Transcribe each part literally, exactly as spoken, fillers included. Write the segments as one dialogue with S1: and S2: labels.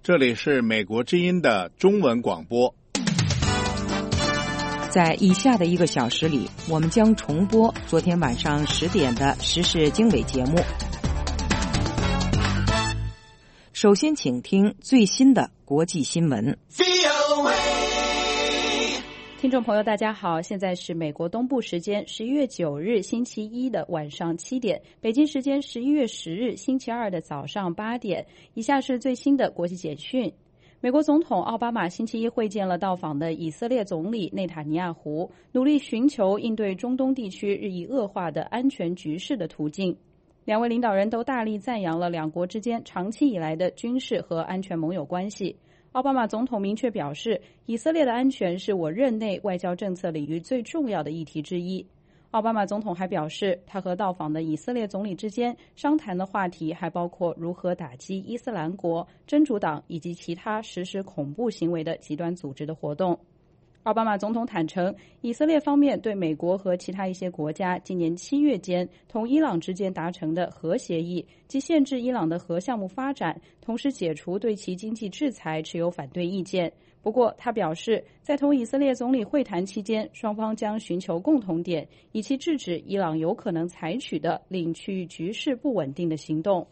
S1: 这里是美国之音的中文广播。
S2: 在以下的一个小时里，我们将重播昨天晚上十点的时事经纬节目。首先请听最新的国际新闻。
S3: 听众朋友大家好，现在是美国东部时间十一月九日星期一的晚上七点，北京时间十一月十日星期二的早上八点。以下是最新的国际简讯。美国总统奥巴马星期一会见了到访的以色列总理内塔尼亚胡，努力寻求应对中东地区日益恶化的安全局势的途径。两位领导人都大力赞扬了两国之间长期以来的军事和安全盟友关系。奥巴马总统明确表示，以色列的安全是我任内外交政策领域最重要的议题之一。奥巴马总统还表示，他和到访的以色列总理之间商谈的话题还包括如何打击伊斯兰国、真主党以及其他实施恐怖行为的极端组织的活动。奥巴马总统坦诚，以色列方面对美国和其他一些国家今年七月间同伊朗之间达成的核协议，即限制伊朗的核项目发展，同时解除对其经济制裁持有反对意见。不过他表示，在同以色列总理会谈期间，双方将寻求共同点，以期制止伊朗有可能采取的令区域局势不稳定的行动。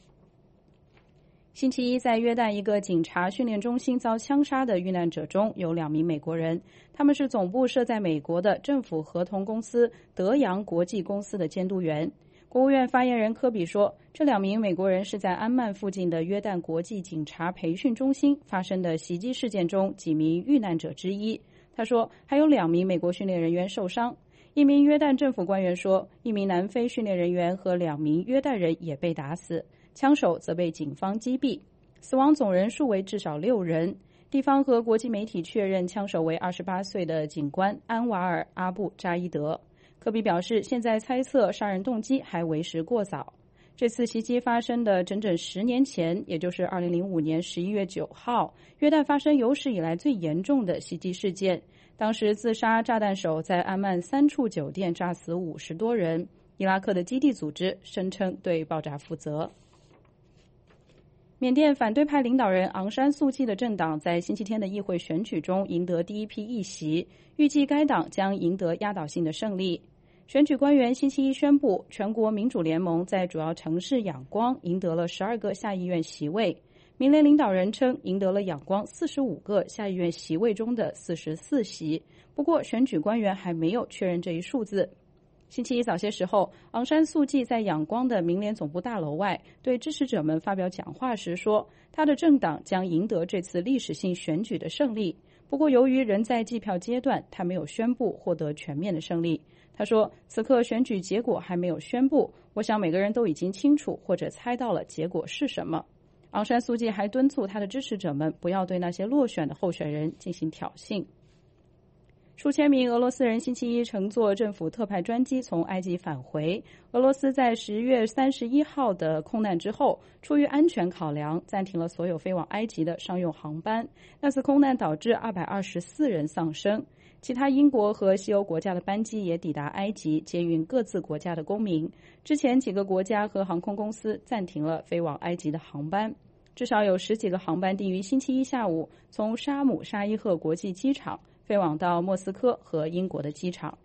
S3: 星期一，在约旦一个警察训练中心遭枪杀的遇难者中有两名美国人，他们是总部设在美国的政府合同公司德阳国际公司的监督员。国务院发言人科比说，这两名美国人是在安曼附近的约旦国际警察培训中心发生的袭击事件中几名遇难者之一。他说，还有两名美国训练人员受伤。一名约旦政府官员说，一名南非训练人员和两名约旦人也被打死，枪手则被警方击毙，死亡总人数为至少六人。地方和国际媒体确认枪手为二十八岁的警官安瓦尔·阿布扎伊德。科比表示，现在猜测杀人动机还为时过早。这次袭击发生的整整十年前，也就是二零零五年十一月九号，约旦发生有史以来最严重的袭击事件。当时自杀炸弹手在安曼三处酒店炸死五十多人。伊拉克的基地组织声称对爆炸负责。缅甸反对派领导人昂山素季的政党在星期天的议会选举中赢得第一批议席，预计该党将赢得压倒性的胜利。选举官员星期一宣布，全国民主联盟在主要城市仰光赢得了十二个下议院席位。民联领导人称赢得了仰光四十五个下议院席位中的四十四席，不过选举官员还没有确认这一数字。星期一早些时候，昂山素季在仰光的民联总部大楼外对支持者们发表讲话时说，他的政党将赢得这次历史性选举的胜利。不过由于仍在计票阶段，他没有宣布获得全面的胜利。他说，此刻选举结果还没有宣布，我想每个人都已经清楚或者猜到了结果是什么。昂山素季还敦促他的支持者们不要对那些落选的候选人进行挑衅。数千名俄罗斯人星期一乘坐政府特派专机从埃及返回。俄罗斯在十月三十一号的空难之后，出于安全考量，暂停了所有飞往埃及的商用航班。那次空难导致二百二十四人丧生。其他英国和西欧国家的班机也抵达埃及，接运各自国家的公民。之前几个国家和航空公司暂停了飞往埃及的航班。至少有十几个航班定于星期一下午从沙姆沙伊赫国际机场飞往到莫斯科和英国的机场。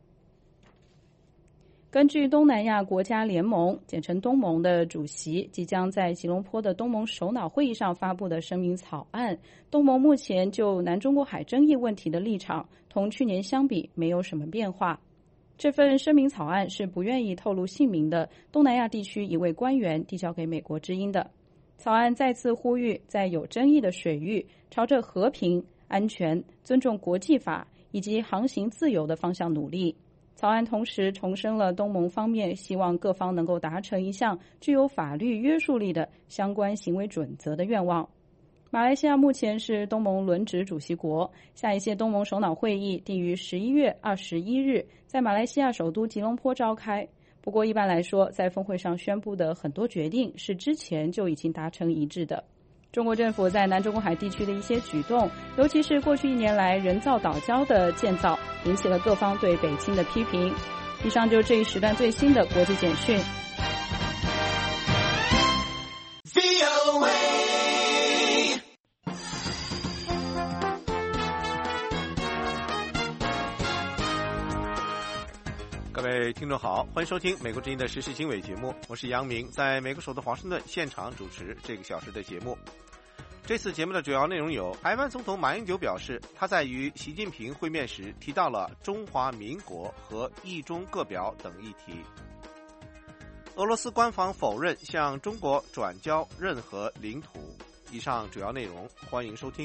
S3: 根据东南亚国家联盟简称东盟的主席即将在吉隆坡的东盟首脑会议上发布的声明草案，东盟目前就南中国海争议问题的立场同去年相比没有什么变化。这份声明草案是不愿意透露姓名的东南亚地区一位官员递交给美国之音的。草案再次呼吁在有争议的水域朝着和平、安全、尊重国际法以及航行自由的方向努力。草案同时重申了东盟方面希望各方能够达成一项具有法律约束力的相关行为准则的愿望。马来西亚目前是东盟轮值主席国，下一届东盟首脑会议定于十一月二十一日在马来西亚首都吉隆坡召开。不过一般来说，在峰会上宣布的很多决定是之前就已经达成一致的。中国政府在南中国海地区的一些举动，尤其是过去一年来人造岛礁的建造，引起了各方对北京的批评。以上就是这一时段最新的国际简讯。
S4: 位听众好，欢迎收听美国之音的时事经纬节目，我是杨明，在美国首都华盛顿现场主持这个小时的节目。这次节目的主要内容有：台湾总统马英九表示，他在与习近平会面时提到了中华民国和一中各表等议题；俄罗斯官方否认向中国转交任何领土。以上主要内容，欢迎收听。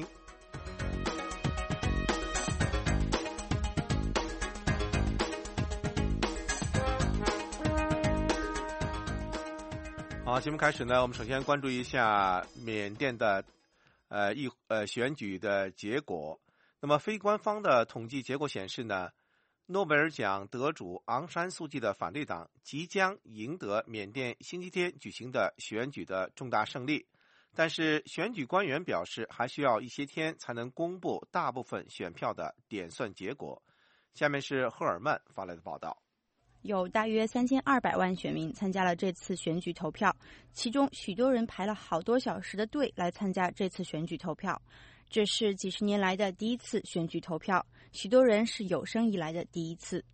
S4: 好，节目开始呢，我们首先关注一下缅甸的呃议呃选举的结果。那么非官方的统计结果显示呢，诺贝尔奖得主昂山素季的反对党即将赢得缅甸星期天举行的选举的重大胜利，但是选举官员表示还需要一些天才能公布大部分选票的点算结果。下面是赫尔曼发来的报道。
S5: 有大约三千二百万选民参加了这次选举投票，其中许多人排了好多小时的队来参加这次选举投票。这是几十年来的第一次选举投票，许多人是有生以来的第一次。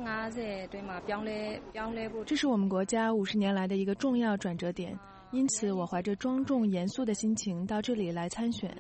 S6: 这是我们国家五十年来的一个重要转折点，因此我怀着庄重严肃的心情到这里来参选。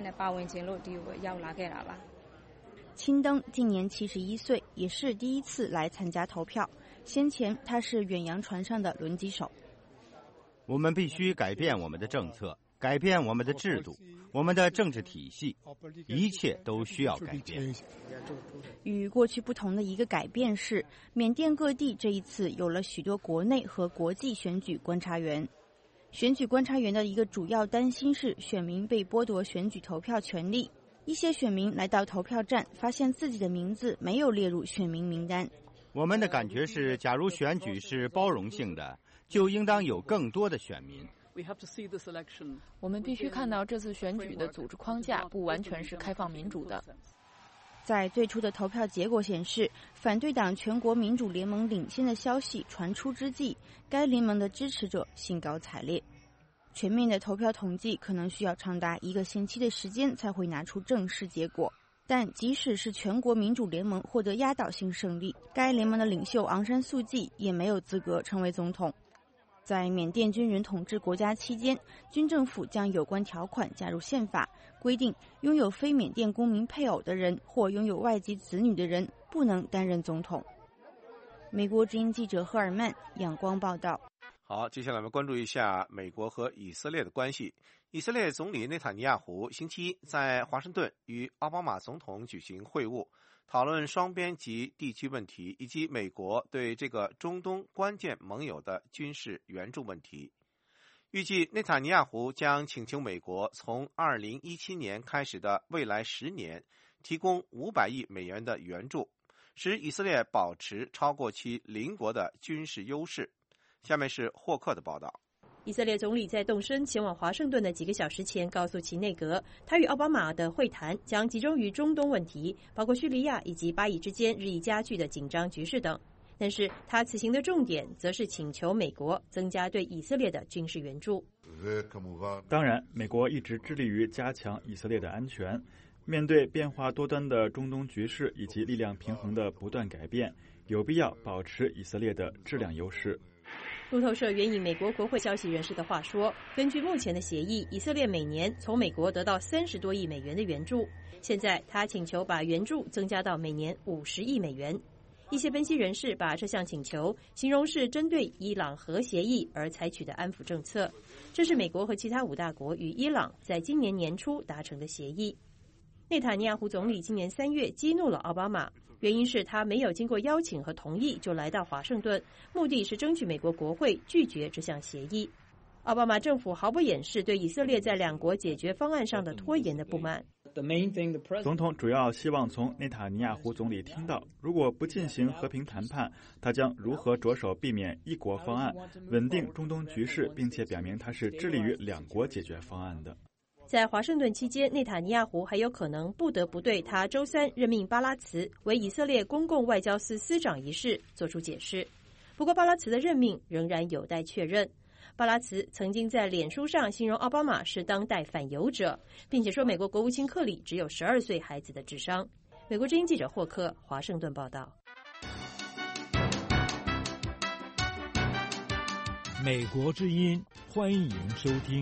S5: 钦登今年七十一岁，也是第一次来参加投票。先前他是远洋船上的轮机手。
S7: 我们必须改变我们的政策，改变我们的制度，我们的政治体系，一切都需要改变。
S5: 与过去不同的一个改变是，缅甸各地这一次有了许多国内和国际选举观察员。选举观察员的一个主要担心是选民被剥夺选举投票权利。一些选民来到投票站，发现自己的名字没有列入选民名单。
S7: 我们的感觉是，假如选举是包容性的，就应当有更多的选民。
S8: 我们必须看到这次选举的组织框架不完全是开放民主的。
S5: 在最初的投票结果显示，反对党全国民主联盟领先的消息传出之际，该联盟的支持者兴高采烈。全面的投票统计可能需要长达一个星期的时间才会拿出正式结果，但即使是全国民主联盟获得压倒性胜利，该联盟的领袖昂山素季也没有资格成为总统。在缅甸军人统治国家期间，军政府将有关条款加入宪法，规定拥有非缅甸公民配偶的人或拥有外籍子女的人不能担任总统。美国之音记者赫尔曼仰光报道。
S4: 好，接下来我们关注一下美国和以色列的关系。以色列总理内塔尼亚胡星期一在华盛顿与奥巴马总统举行会晤，讨论双边及地区问题，以及美国对这个中东关键盟友的军事援助问题。预计内塔尼亚胡将请求美国从二零一七年开始的未来十年提供五百亿美元的援助，使以色列保持超过其邻国的军事优势。下面是霍克的报道。
S9: 以色列总理在动身前往华盛顿的几个小时前告诉其内阁，他与奥巴马的会谈将集中于中东问题，包括叙利亚以及巴以之间日益加剧的紧张局势等。但是他此行的重点则是请求美国增加对以色列的军事援助。
S10: 当然，美国一直致力于加强以色列的安全。面对变化多端的中东局势以及力量平衡的不断改变，有必要保持以色列的质量优势。
S9: 路透社援引美国国会消息人士的话说，根据目前的协议，以色列每年从美国得到三十多亿美元的援助。现在他请求把援助增加到每年五十亿美元。一些分析人士把这项请求形容是针对伊朗核协议而采取的安抚政策，这是美国和其他五大国与伊朗在今年年初达成的协议。内塔尼亚胡总理今年三月激怒了奥巴马，原因是他没有经过邀请和同意就来到华盛顿，目的是争取美国国会拒绝这项协议。奥巴马政府毫不掩饰对以色列在两国解决方案上的拖延的不满。
S10: 总统主要希望从内塔尼亚胡总理听到，如果不进行和平谈判，他将如何着手避免一国方案，稳定中东局势，并且表明他是致力于两国解决方案的。
S9: 在华盛顿期间，内塔尼亚胡还有可能不得不对他周三任命巴拉茨为以色列公共外交司司长一事做出解释。不过巴拉茨的任命仍然有待确认。巴拉茨曾经在脸书上形容奥巴马是当代反犹者，并且说美国国务卿克里只有十二岁孩子的智商。美国之音记者霍克华盛顿报道。
S11: 美国之音，欢迎收听。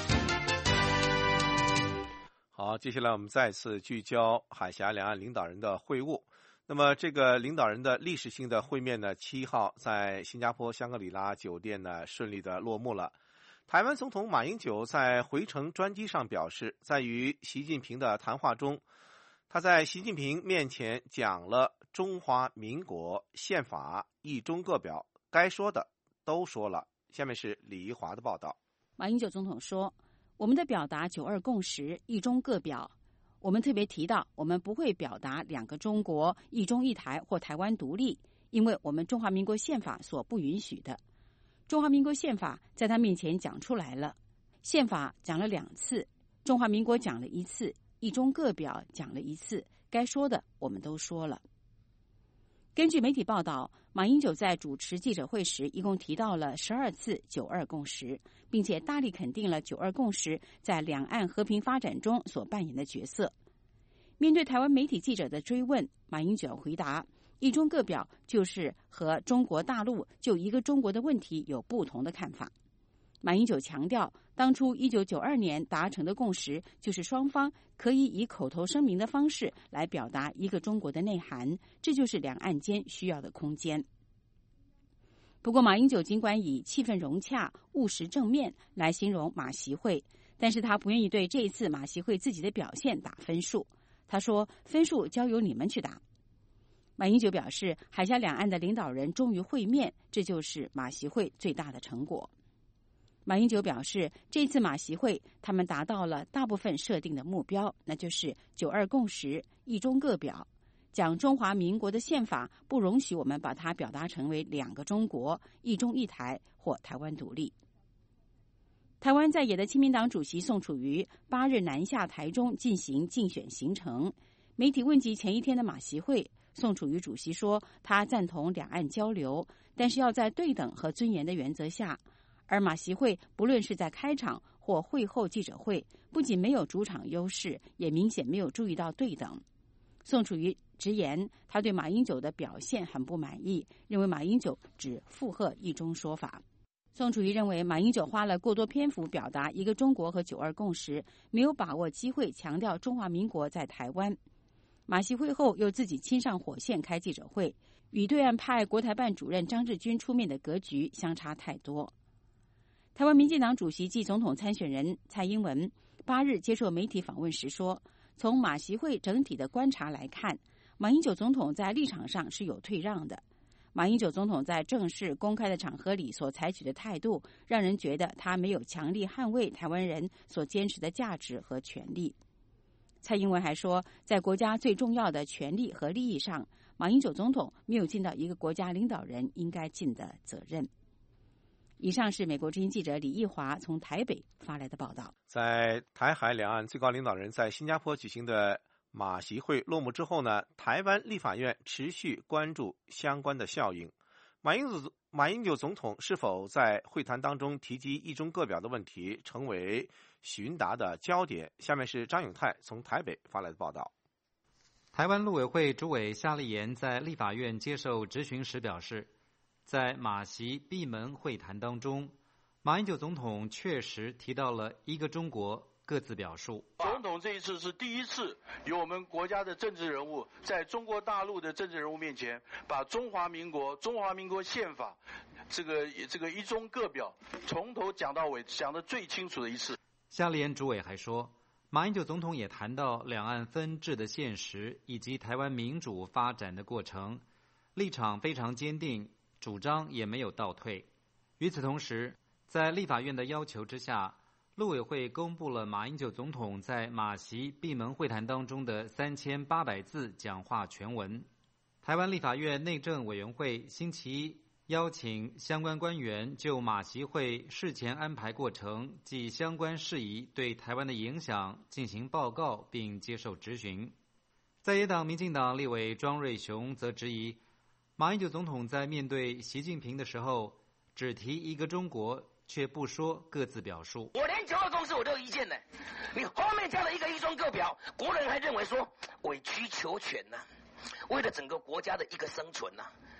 S4: 好，接下来我们再次聚焦海峡两岸领导人的会晤。那么这个领导人的历史性的会面呢，七号在新加坡香格里拉酒店呢顺利的落幕了。台湾总统马英九在回程专机上表示，在与习近平的谈话中，他在习近平面前讲了中华民国宪法一中各表，该说的都说了。下面是李怡华的报道。
S12: 马英九总统说，我们的表达九二共识一中各表，我们特别提到我们不会表达两个中国一中一台或台湾独立，因为我们中华民国宪法所不允许的。中华民国宪法在他面前讲出来了，宪法讲了两次，中华民国讲了一次，一中各表讲了一次，该说的我们都说了。根据媒体报道，马英九在主持记者会时一共提到了十二次九二共识，并且大力肯定了九二共识在两岸和平发展中所扮演的角色。面对台湾媒体记者的追问，马英九回答，一中各表就是和中国大陆就一个中国的问题有不同的看法。马英九强调，当初一九九二年达成的共识就是双方可以以口头声明的方式来表达一个中国的内涵，这就是两岸间需要的空间。不过马英九尽管以气氛融洽、务实正面来形容马习会，但是他不愿意对这一次马习会自己的表现打分数。他说，分数交由你们去打。马英九表示，海峡两岸的领导人终于会面，这就是马习会最大的成果。马英九表示，这次马习会他们达到了大部分设定的目标，那就是九二共识、一中各表。讲中华民国的宪法不容许我们把它表达成为两个中国、一中一台或台湾独立。台湾在野的亲民党主席宋楚瑜八日南下台中进行竞选行程。媒体问及前一天的马习会，宋楚瑜主席说，他赞同两岸交流，但是要在对等和尊严的原则下。而马习会不论是在开场或会后记者会，不仅没有主场优势，也明显没有注意到对等。宋楚瑜直言，他对马英九的表现很不满意，认为马英九只附和一中说法。宋楚瑜认为，马英九花了过多篇幅表达一个中国和九二共识，没有把握机会强调中华民国在台湾。马习会后又自己亲上火线开记者会，与对岸派国台办主任张志军出面的格局相差太多。台湾民进党主席暨总统参选人蔡英文八日接受媒体访问时说，从马习会整体的观察来看，马英九总统在立场上是有退让的。马英九总统在正式公开的场合里所采取的态度，让人觉得他没有强力捍卫台湾人所坚持的价值和权利。蔡英文还说，在国家最重要的权利和利益上，马英九总统没有尽到一个国家领导人应该尽的责任。以上是美国之音记者李义华从台北发来的报道。
S4: 在台海两岸最高领导人在新加坡举行的马习会落幕之后呢，台湾立法院持续关注相关的效应。马英九马英九总统是否在会谈当中提及一中各表的问题，成为询答的焦点。下面是张永泰从台北发来的报道。
S13: 台湾陆委会主委夏立言在立法院接受质询时表示，在马习闭门会谈当中，马英九总统确实提到了一个中国各自表述。
S14: 总统这一次是第一次由我们国家的政治人物在中国大陆的政治人物面前，把中华民国、中华民国宪法这个这个一中各表从头讲到尾，讲得最清楚的一次。
S13: 夏立言主委还说，马英九总统也谈到两岸分治的现实以及台湾民主发展的过程，立场非常坚定，主张也没有倒退。与此同时，在立法院的要求之下，陆委会公布了马英九总统在马习闭门会谈当中的三千八百字讲话全文。台湾立法院内政委员会星期一邀请相关官员就马习会事前安排过程及相关事宜对台湾的影响进行报告，并接受质询。在野党民进党立委庄瑞雄则质疑，马英九总统在面对习近平的时候，只提一个中国，却不说各自表述。
S15: 我连九二共识我都有意见呢，你后面加了一个一中各表，国人还认为说委曲求全呐、啊，为了整个国家的一个生存呐、啊，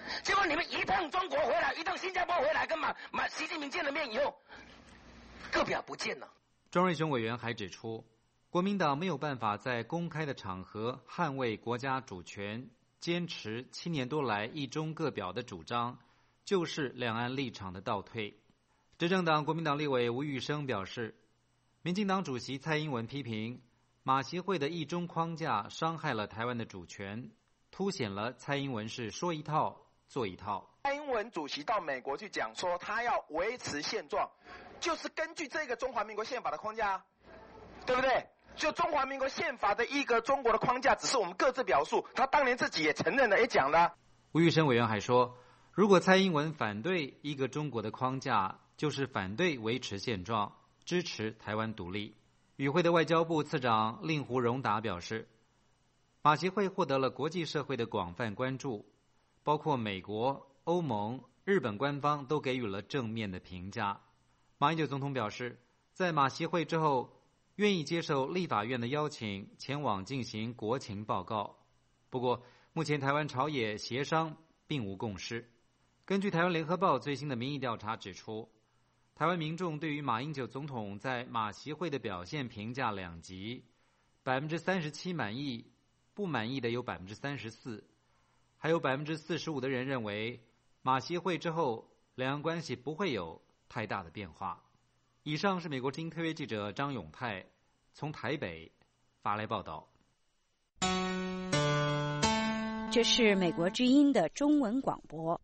S15: 结果你们一趟中国回来，一趟新加坡回来，跟马马习近平见了面以后，个表不见了。
S13: 庄瑞雄委员还指出，国民党没有办法在公开的场合捍卫国家主权，坚持七年多来一中各表的主张，就是两岸立场的倒退。执政党国民党立委吴玉生表示，民进党主席蔡英文批评马习会的一中框架伤害了台湾的主权，凸显了蔡英文是说一套做一套。
S16: 蔡英文主席到美国去讲说他要维持现状，就是根据这个中华民国宪法的框架，对不对？就中华民国宪法的一个中国的框架，只是我们各自表述，他当年自己也承认了，也讲了。
S13: 吴玉生委员还说，如果蔡英文反对一个中国的框架，就是反对维持现状，支持台湾独立。与会的外交部次长令狐荣达表示，马习会获得了国际社会的广泛关注，包括美国、欧盟、日本官方都给予了正面的评价。马英九总统表示，在马习会之后，愿意接受立法院的邀请，前往进行国情报告。不过，目前台湾朝野协商并无共识。根据台湾联合报最新的民意调查指出，台湾民众对于马英九总统在马习会的表现评价两极，百分之三十七满意，不满意的有百分之三十四，还有百分之四十五的人认为马习会之后两岸关系不会有太大的变化。以上是美国之音特约记者张永泰从台北发来报道。
S2: 这是美国之音的中文广播。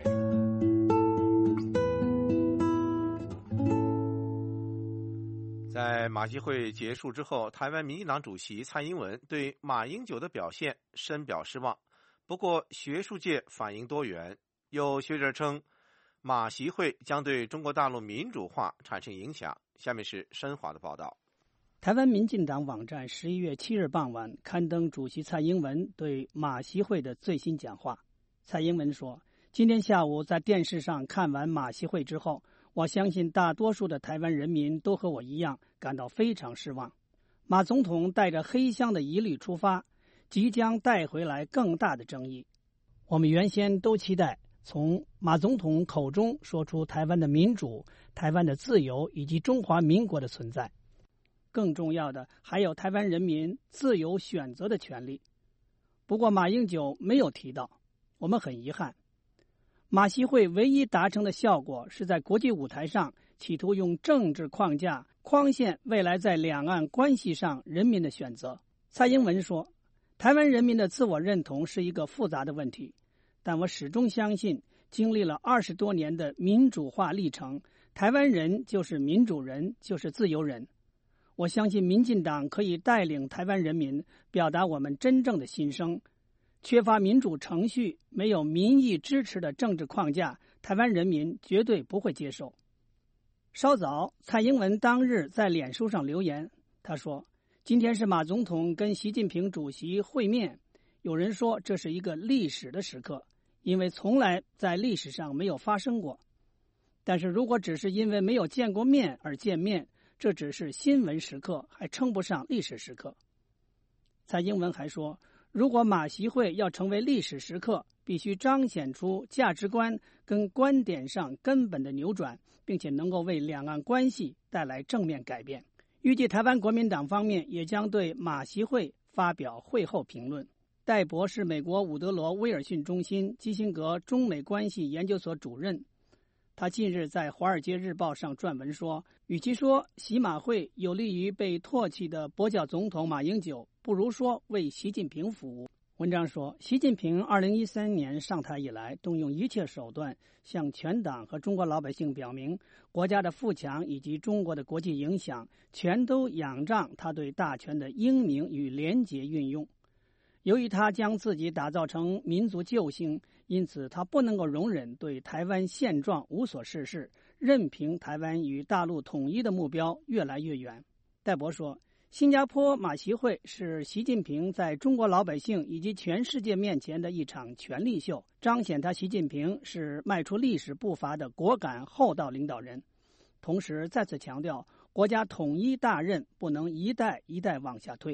S4: 在马习会结束之后，台湾民进党主席蔡英文对马英九的表现深表失望。不过，学术界反应多元，有学者称，马习会将对中国大陆民主化产生影响。下面是申华的报道。
S17: 台湾民进党网站十一月七日傍晚刊登主席蔡英文对马习会的最新讲话。蔡英文说，今天下午在电视上看完马习会之后，我相信大多数的台湾人民都和我一样感到非常失望。马总统带着黑箱的疑虑出发，即将带回来更大的争议。我们原先都期待从马总统口中说出台湾的民主、台湾的自由以及中华民国的存在。更重要的还有台湾人民自由选择的权利。不过马英九没有提到，我们很遗憾。马习会唯一达成的效果是在国际舞台上企图用政治框架框限未来在两岸关系上人民的选择。蔡英文说，台湾人民的自我认同是一个复杂的问题，但我始终相信，经历了二十多年的民主化历程，台湾人就是民主人，就是自由人。我相信民进党可以带领台湾人民表达我们真正的心声。缺乏民主程序、没有民意支持的政治框架，台湾人民绝对不会接受。稍早，蔡英文当日在脸书上留言，他说，今天是马总统跟习近平主席会面，有人说这是一个历史的时刻，因为从来在历史上没有发生过。但是如果只是因为没有见过面而见面，这只是新闻时刻，还称不上历史时刻。蔡英文还说，如果马习会要成为历史时刻，必须彰显出价值观跟观点上根本的扭转，并且能够为两岸关系带来正面改变。预计台湾国民党方面也将对马习会发表会后评论。戴博是美国伍德罗威尔逊中心基辛格中美关系研究所主任，他近日在《华尔街日报》上撰文说，与其说习马会有利于被唾弃的跛脚总统马英九，不如说为习近平服务。文章说，习近平二零一三年上台以来，动用一切手段向全党和中国老百姓表明，国家的富强以及中国的国际影响，全都仰仗他对大权的英明与廉洁运用。由于他将自己打造成民族救星，因此他不能够容忍对台湾现状无所事事，任凭台湾与大陆统一的目标越来越远。戴博说，新加坡马习会是习近平在中国老百姓以及全世界面前的一场权力秀，彰显他习近平是迈出历史步伐的果敢厚道领导人。同时再次强调，国家统一大任不能一代一代往下推。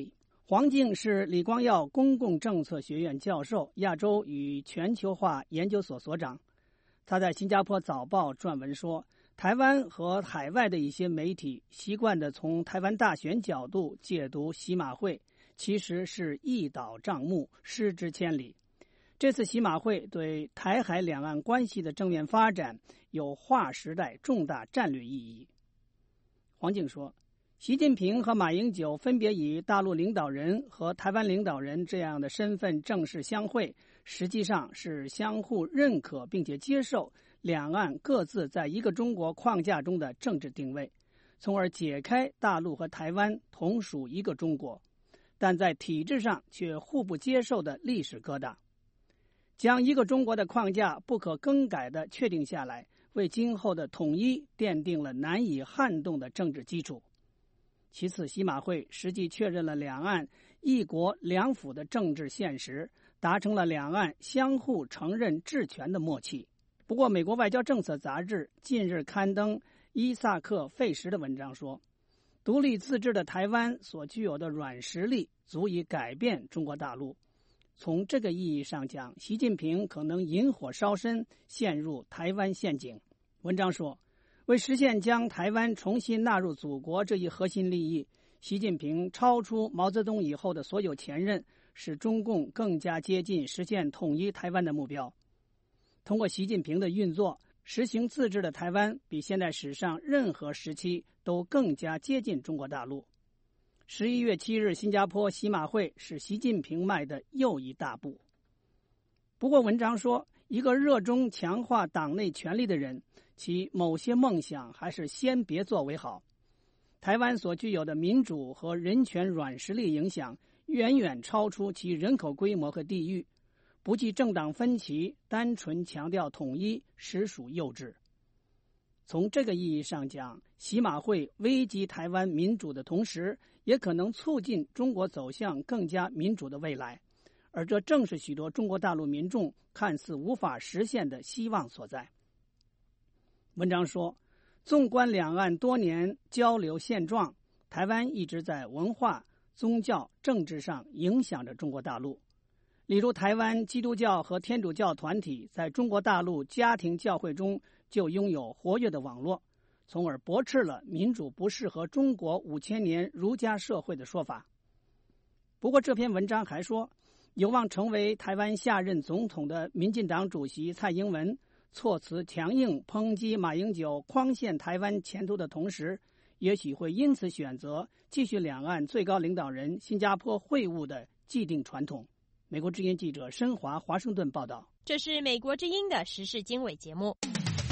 S17: 黄静是李光耀公共政策学院教授、亚洲与全球化研究所所长。他在新加坡早报撰文说，台湾和海外的一些媒体习惯地从台湾大选角度解读习马会，其实是一倒账目，失之千里。这次习马会对台海两岸关系的正面发展有划时代重大战略意义。黄静说，习近平和马英九分别以大陆领导人和台湾领导人这样的身份正式相会，实际上是相互认可并且接受两岸各自在一个中国框架中的政治定位，从而解开大陆和台湾同属一个中国，但在体制上却互不接受的历史疙瘩。将一个中国的框架不可更改地确定下来，为今后的统一奠定了难以撼动的政治基础。其次，习马会实际确认了两岸一国两府的政治现实，达成了两岸相互承认治权的默契。不过，美国外交政策杂志近日刊登伊萨克·费什的文章说，独立自治的台湾所具有的软实力足以改变中国大陆。从这个意义上讲，习近平可能引火烧身，陷入台湾陷阱。文章说，为实现将台湾重新纳入祖国这一核心利益，习近平超出毛泽东以后的所有前任，使中共更加接近实现统一台湾的目标。通过习近平的运作，实行自治的台湾比现代史上任何时期都更加接近中国大陆。十一月七日，新加坡习马会是习近平迈的又一大步。不过，文章说，一个热衷强化党内权力的人，其某些梦想还是先别做为好。台湾所具有的民主和人权软实力影响远远超出其人口规模和地域，不计政党分歧，单纯强调统一，实属幼稚。从这个意义上讲，习马会危及台湾民主的同时，也可能促进中国走向更加民主的未来，而这正是许多中国大陆民众看似无法实现的希望所在。文章说，纵观两岸多年交流现状，台湾一直在文化、宗教、政治上影响着中国大陆。例如，台湾基督教和天主教团体在中国大陆家庭教会中就拥有活跃的网络，从而驳斥了民主不适合中国五千年儒家社会的说法。不过，这篇文章还说，有望成为台湾下任总统的民进党主席蔡英文措辞强硬抨击马英九诓陷台湾前途的同时，也许会因此选择继续两岸最高领导人新加坡会晤的既定传统。美国之音记者申华华盛顿报道。
S9: 这是美国之音的时事经纬节目。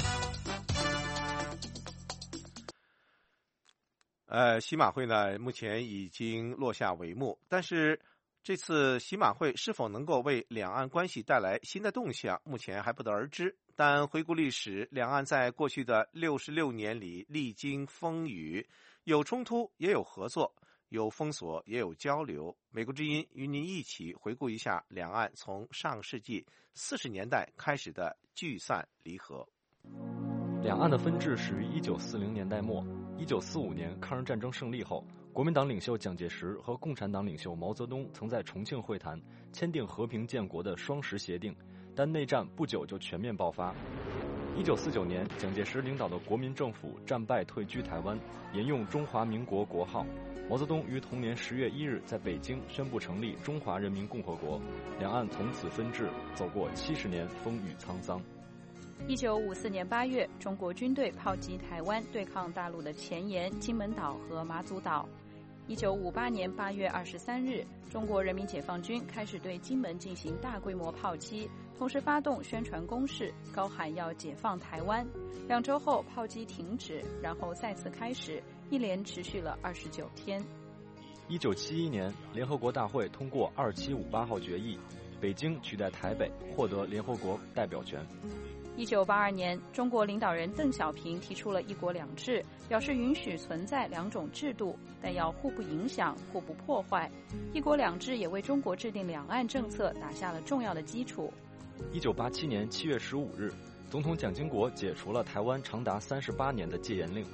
S4: 呃，习马会呢，目前已经落下帷幕，但是这次习马会是否能够为两岸关系带来新的动向，目前还不得而知。但回顾历史，两岸在过去的六十六年里历经风雨，有冲突也有合作，有封锁也有交流。美国之音与您一起回顾一下两岸从上世纪四十年代开始的聚散离合。
S18: 两岸的分治始于一九四零年代末。一九四五年抗日战争胜利后，国民党领袖蒋介石和共产党领袖毛泽东曾在重庆会谈签订和平建国的双十协定，但内战不久就全面爆发。一九四九年，蒋介石领导的国民政府战败退居台湾，沿用中华民国国号。毛泽东于同年十月一日在北京宣布成立中华人民共和国，两岸从此分治，走过七十年风雨沧桑。
S3: 一九五四年八月，中国军队炮击台湾，对抗大陆的前沿金门岛和马祖岛。一九五八年八月二十三日，中国人民解放军开始对金门进行大规模炮击，同时发动宣传攻势，高喊要解放台湾。两周后，炮击停止，然后再次开始，一连持续了二十九天。
S18: 一九七一年，联合国大会通过二七五八号决议，北京取代台北，获得联合国代表权。
S3: 一九八二年，中国领导人邓小平提出了一国两制，表示允许存在两种制度，但要互不影响、互不破坏。一国两制也为中国制定两岸政策打下了重要的基础。
S18: 一九八七年七月十五日，总统蒋经国解除了台湾长达三十八年的戒严令，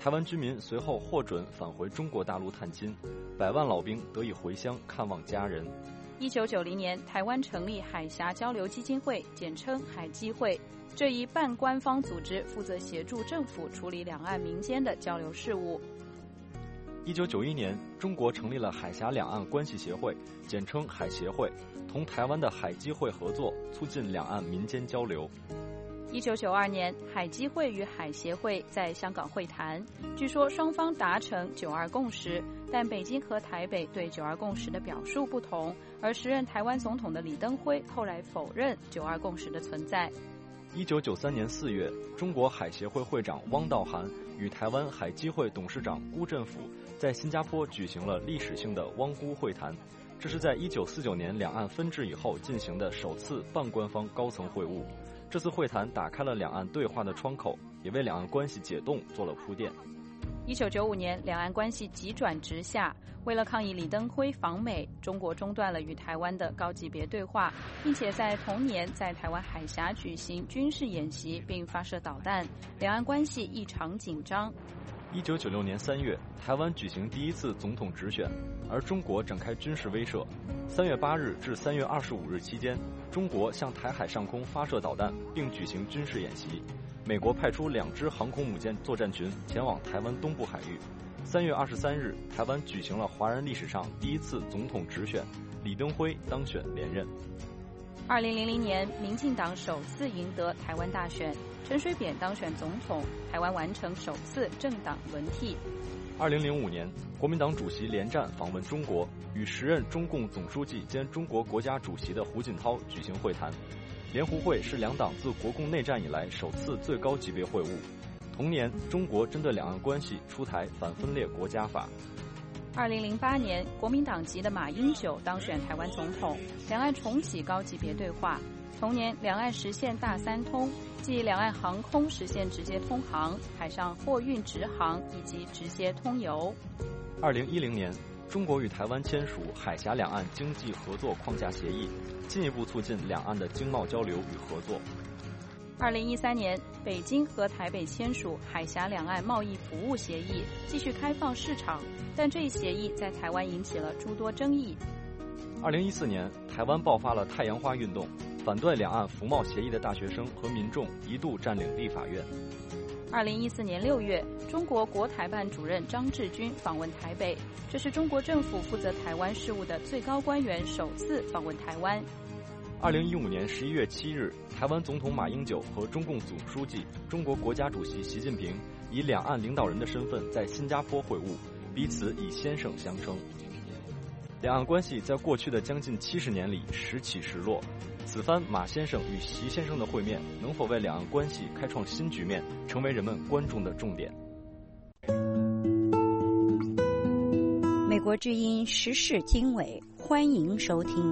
S18: 台湾居民随后获准返回中国大陆探亲，百万老兵得以回乡看望家人。
S3: 一九九零年，台湾成立海峡交流基金会，简称海基会。这一半官方组织负责协助政府处理两岸民间的交流事务。
S18: 一九九一年，中国成立了海峡两岸关系协会，简称海协会，同台湾的海基会合作，促进两岸民间交流。
S3: 一九九二年，海基会与海协会在香港会谈，据说双方达成九二共识，但北京和台北对九二共识的表述不同，而时任台湾总统的李登辉后来否认九二共识的存在。
S18: 一九九三年四月，中国海协会会长汪道涵与台湾海基会董事长辜振甫在新加坡举行了历史性的汪辜会谈，这是在一九四九年两岸分治以后进行的首次半官方高层会晤。这次会谈打开了两岸对话的窗口，也为两岸关系解冻做了铺垫。
S3: 一九九五年，两岸关系急转直下。为了抗议李登辉访美，中国中断了与台湾的高级别对话，并且在同年在台湾海峡举行军事演习并发射导弹，两岸关系异常紧张。
S18: 一九九六年三月，台湾举行第一次总统直选，而中国展开军事威慑。三月八日至三月二十五日期间，中国向台海上空发射导弹，并举行军事演习。美国派出两支航空母舰作战群前往台湾东部海域。三月二十三日，台湾举行了华人历史上第一次总统直选，李登辉当选连任。
S3: 二零零零年，民进党首次赢得台湾大选，陈水扁当选总统，台湾完成首次政党轮替。
S18: 二零零五年，国民党主席连战访问中国，与时任中共总书记兼中国国家主席的胡锦涛举行会谈。联胡会是两党自国共内战以来首次最高级别会晤。同年，中国针对两岸关系出台反分裂国家法。
S3: 二零零八年，国民党籍的马英九当选台湾总统，两岸重启高级别对话。同年，两岸实现大三通，即两岸航空实现直接通航，海上货运直航以及直接通邮。
S18: 二零一零年，中国与台湾签署海峡两岸经济合作框架协议，进一步促进两岸的经贸交流与合作。
S3: 二零一三年，北京和台北签署海峡两岸贸易服务协议，继续开放市场，但这一协议在台湾引起了诸多争议。
S18: 二零一四年，台湾爆发了太阳花运动，反对两岸服贸协议的大学生和民众一度占领立法院。
S3: 二零一四年六月，中国国台办主任张志军访问台北，这是中国政府负责台湾事务的最高官员首次访问台湾。
S18: 二零一五年十一月七日，台湾总统马英九和中共总书记、中国国家主席习近平以两岸领导人的身份在新加坡会晤，彼此以先生相称。两岸关系在过去的将近七十年里时起时落，此番马先生与习先生的会面能否为两岸关系开创新局面，成为人们关注的重点。
S19: 美国之音时事经纬，欢迎收听。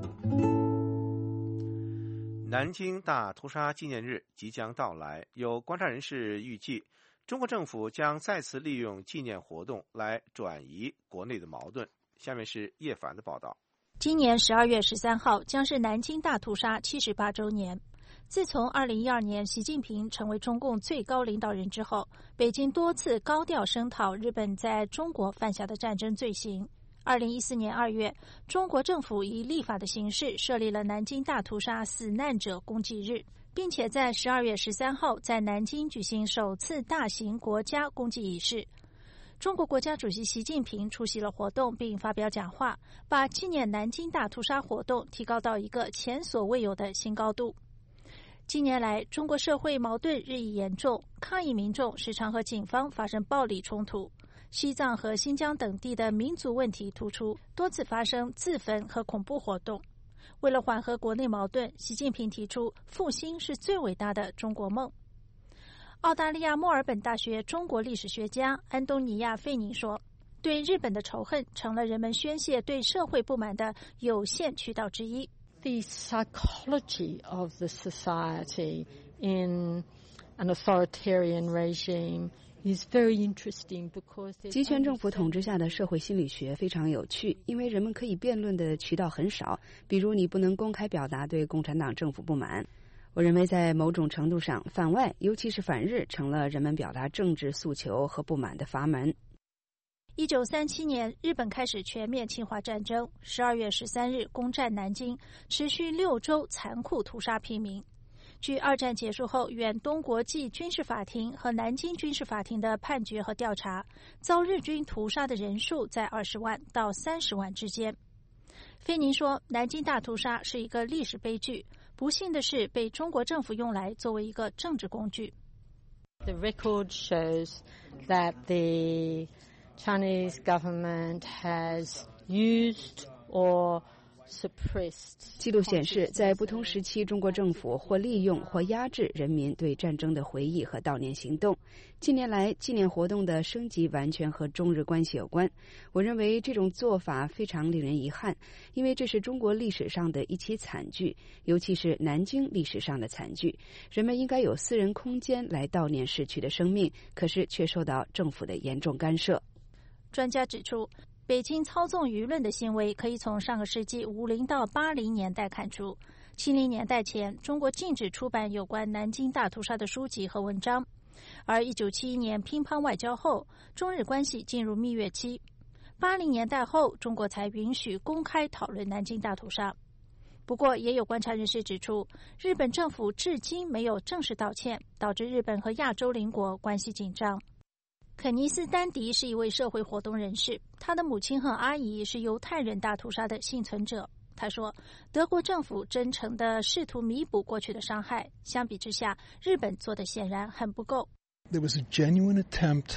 S4: 南京大屠杀纪念日即将到来，有观察人士预计，中国政府将再次利用纪念活动来转移国内的矛盾。下面是叶凡的报道。
S20: 今年十二月十三号将是南京大屠杀七十八周年。自从二零一二年习近平成为中共最高领导人之后，北京多次高调声讨日本在中国犯下的战争罪行。二零一四年二月，中国政府以立法的形式设立了南京大屠杀死难者公祭日，并且在十二月十三号在南京举行首次大型国家公祭仪式。中国国家主席习近平出席了活动并发表讲话，把纪念南京大屠杀活动提高到一个前所未有的新高度。近年来，中国社会矛盾日益严重，抗议民众时常和警方发生暴力冲突。西藏和新疆等地的民族问题突出，多次发生自焚和恐怖活动。为了缓和国内矛盾，习近平提出复兴是最伟大的中国梦。澳大利亚墨尔本大学中国历史学家安东尼亚·费尼说，对日本的仇恨成了人们宣泄对社会不满的有限渠道之一。
S21: The psychology of the society in an authoritarian regime is very interesting because
S22: 集权政府统治下的社会心理学非常有趣，因为人们可以辩论的渠道很少，比如你不能公开表达对共产党政府不满。 我认为在某种程度上，反外，尤其是反日，成了人们表达政治诉求和不满的阀门。
S20: 一九三七年，日本开始全面侵华战争，十二月十三日攻占南京，持续六周残酷屠杀平民。据二战结束后远东国际军事法庭和南京军事法庭的判决和调查，遭日军屠杀的人数在二十万到三十万之间。菲宁说，南京大屠杀是一个历史悲剧，不幸的是被中国政府用来作为一个政治工具。
S21: The record shows that the Chinese government has used or
S22: 记录显示，在不同时期，中国政府或利用或压制人民对战争的回忆和悼念行动。近年来，纪念活动的升级完全和中日关系有关。我认为这种做法非常令人遗憾，因为这是中国历史上的一起惨剧，尤其是南京历史上的惨剧。人们应该有私人空间来悼念逝去的生命，可是却受到政府的严重干涉。
S20: 专家指出，北京操纵舆论的行为可以从上个世纪五零到八零年代看出。七零年代前，中国禁止出版有关南京大屠杀的书籍和文章，而一九七一年乒乓外交后，中日关系进入蜜月期。八零年代后，中国才允许公开讨论南京大屠杀。不过，也有观察人士指出，日本政府至今没有正式道歉，导致日本和亚洲邻国关系紧张。肯尼斯·丹迪是一位社会活动人士，他的母亲和阿姨是犹太人大屠杀的幸存者。他说，德国政府真诚地试图弥补过去的伤害，相比之下，日本做的显然很不够。
S1: There was a genuine attempt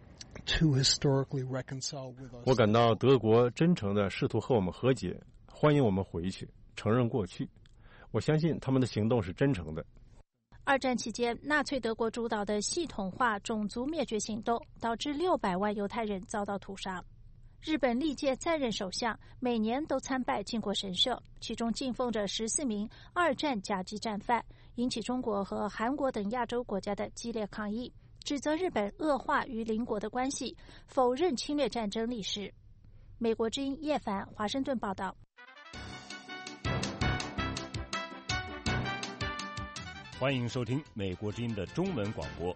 S1: to historically reconcile with us.
S6: 我感到德国真诚地试图和我们和解，欢迎我们回去，承认过去。我相信他们的行动是真诚的。
S20: 二战期间，纳粹德国主导的系统化种族灭绝行动导致六百万犹太人遭到屠杀。日本历届在任首相每年都参拜靖国神社，其中敬奉着十四名二战甲级战犯，引起中国和韩国等亚洲国家的激烈抗议，指责日本恶化与邻国的关系，否认侵略战争历史。美国之音叶凡华盛顿报道。
S11: 欢迎收听美国之音的中文广播。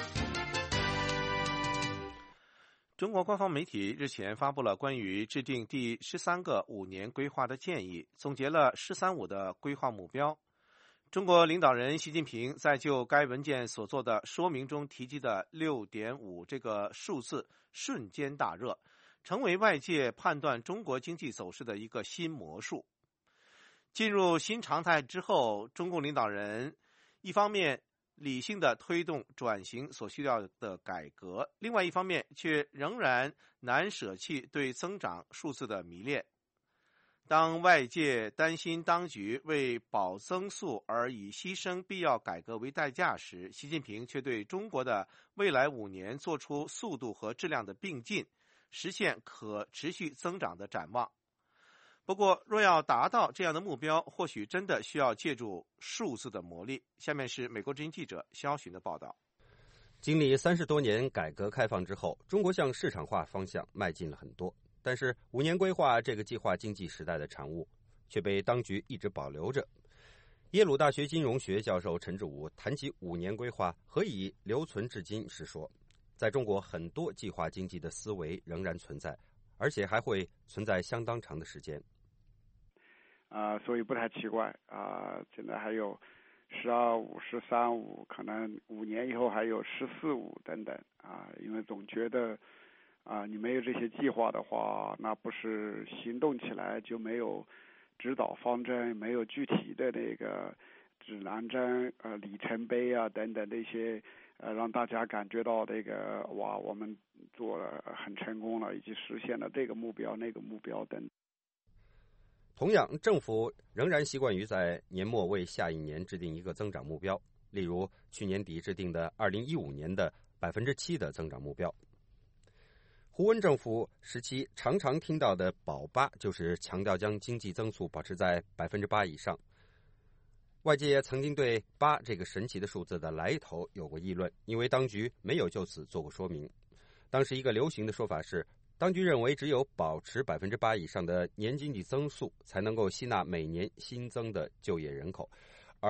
S4: 中国官方媒体日前发布了关于制定第十三个五年规划的建议，总结了“十三五”的规划目标。中国领导人习近平在就该文件所做的说明中提及的 六点五 这个数字瞬间大热，成为外界判断中国经济走势的一个新魔术。进入新常态之后，中共领导人一方面理性地推动转型所需要的改革，另外一方面却仍然难舍弃对增长数字的迷恋。当外界担心当局为保增速而以牺牲必要改革为代价时，习近平却对中国的未来五年做出速度和质量的并进，实现可持续增长的展望。不过，若要达到这样的目标，或许真的需要借助数字的魔力。下面是美国之音记者肖寻的报道。
S23: 经历三十多年改革开放之后，中国向市场化方向迈进了很多，但是五年规划这个计划经济时代的产物却被当局一直保留着。耶鲁大学金融学教授陈志武谈起五年规划何以留存至今时说，在中国很多计划经济的思维仍然存在，而且还会存在相当长的时间。
S24: 啊、呃，所以不太奇怪啊、呃。现在还有十二五、十三五，可能五年以后还有十四五等等啊、呃。因为总觉得啊、呃，你没有这些计划的话，那不是行动起来就没有指导方针，没有具体的那个指南针、呃里程碑啊等等那些呃，让大家感觉到这个哇，我们做了很成功了，以及实现了这个目标、那个目标等。
S23: 同样，政府仍然习惯于在年末为下一年制定一个增长目标，例如去年底制定的二零一五年的百分之七的增长目标。胡温政府时期常常听到的保八，就是强调将经济增速保持在百分之八以上。外界曾经对八这个神奇的数字的来头有过议论，因为当局没有就此做过说明。当时一个流行的说法是，当局认为只有保持百分之八以上的年经济增速，才能够吸纳每年新增的就业人口，而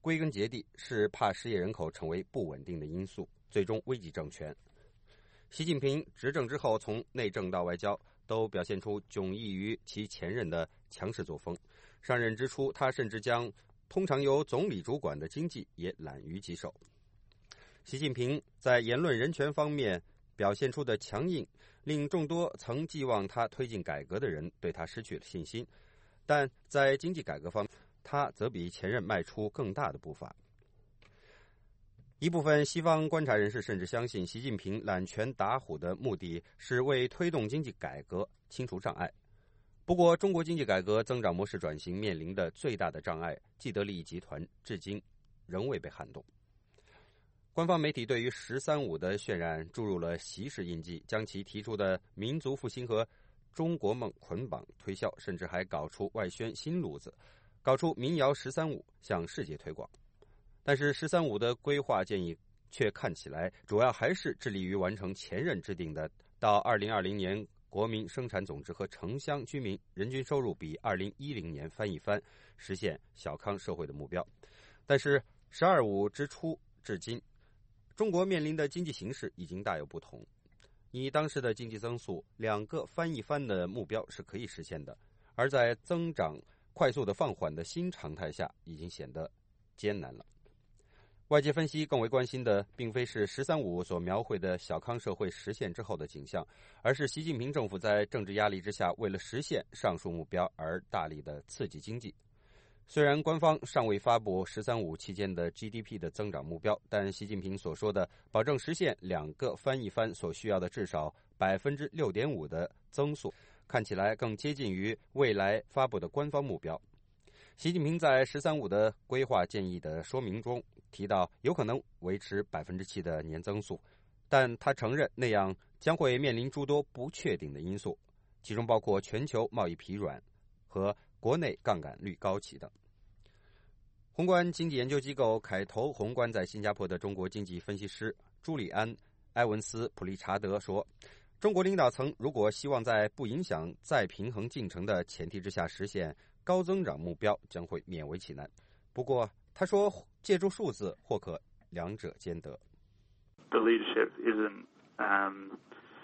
S23: 归根结底是怕失业人口成为不稳定的因素，最终危及政权。习近平执政之后，从内政到外交都表现出迥异于其前任的强势作风。上任之初，他甚至将通常由总理主管的经济也揽于己手。习近平在言论人权方面表现出的强硬，令众多曾寄望他推进改革的人对他失去了信心。但在经济改革方面，他则比前任迈出更大的步伐。一部分西方观察人士甚至相信，习近平揽权打虎的目的是为推动经济改革清除障碍。不过，中国经济改革增长模式转型面临的最大的障碍——既得利益集团，至今仍未被撼动。官方媒体对于“十三五”的渲染注入了习式印记，将其提出的民族复兴和中国梦捆绑推销，甚至还搞出外宣新路子，搞出民谣“十三五”向世界推广。但是“十三五”的规划建议却看起来主要还是致力于完成前任制定的到二零二零年国民生产总值和城乡居民人均收入比二零一零年翻一番，实现小康社会的目标。但是“十二五”之初至今，中国面临的经济形势已经大有不同。以当时的经济增速，两个翻一番的目标是可以实现的，而在增长快速的放缓的新常态下，已经显得艰难了。外界分析更为关心的，并非是“十三五”所描绘的小康社会实现之后的景象，而是习近平政府在政治压力之下，为了实现上述目标而大力的刺激经济。虽然官方尚未发布“十三五”期间的 G D P 的增长目标，但习近平所说的保证实现两个翻一番所需要的至少 百分之六点五 的增速，看起来更接近于未来发布的官方目标。习近平在“十三五”的规划建议的说明中提到，有可能维持 百分之七 的年增速，但他承认那样将会面临诸多不确定的因素，其中包括全球贸易疲软和国内杠杆率高企等。宏观经济研究机构凯投宏观在新加坡的中国经济分析师朱利安·埃文斯·普利查德说，中国领导层如果希望在不影响再平衡进程的前提之下实现高增长目标，将会勉为其难。不过他说，借助数字或可两者兼得。
S5: The leadership isn't um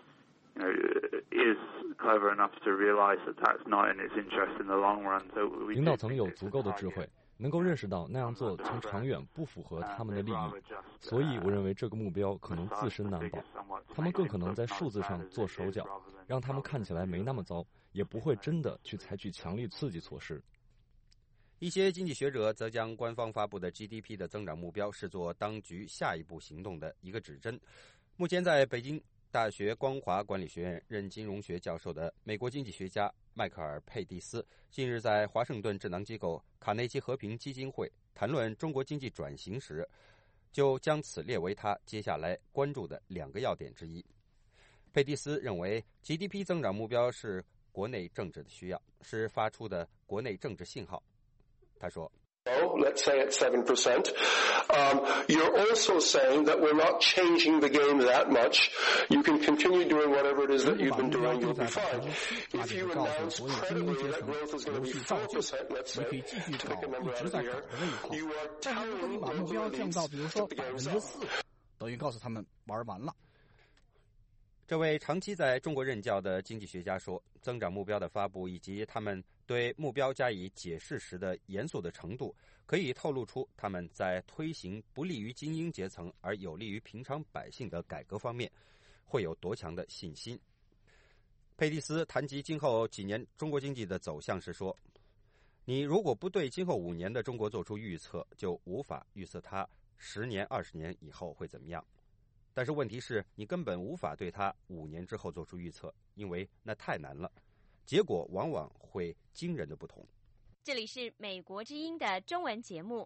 S5: You know, is clever enough to realize that that's not in its interest in the long run. So we
S18: 领导层有足够的智慧，能够认识到那样做从长远不符合他们的利益，所以我认为这个目标可能自身难保。他们更可能在数字上做手脚，让他们看起来没那么糟，也不会真的去采取强力刺激措施。
S23: 一些经济学者则将官方发布的 G D P 的增长目标视作当局下一步行动的一个指针。目前在北京大学光华管理学院任金融学教授的美国经济学家迈克尔·佩蒂斯近日在华盛顿智囊机构卡内基和平基金会谈论中国经济转型时，就将此列为他接下来关注的两个要点之一。佩蒂斯认为 G D P 增长目标是国内政治的需要，是发出的国内政治信号。他说
S7: Oh, let's say it's seven percent. Um, you're also saying that we're not changing the game that much. You can continue doing whatever it is that you've been doing. You'll be fine. If you announce credibly that growth is going to be four percent, let's say, to pick a number out of the air, you are telling those elites to behave themselves.
S8: 等于告诉他们玩完了。
S23: 这位长期在中国任教的经济学家说，增长目标的发布以及他们对目标加以解释时的严肃的程度，可以透露出他们在推行不利于精英阶层而有利于平常百姓的改革方面会有多强的信心。佩蒂斯谈及今后几年中国经济的走向时说，你如果不对今后五年的中国做出预测，就无法预测它十年、二十年以后会怎么样。但是问题是，你根本无法对它五年之后做出预测，因为那太难了，结果往往会惊人的不同。
S10: 这里是美国之音的中文节目，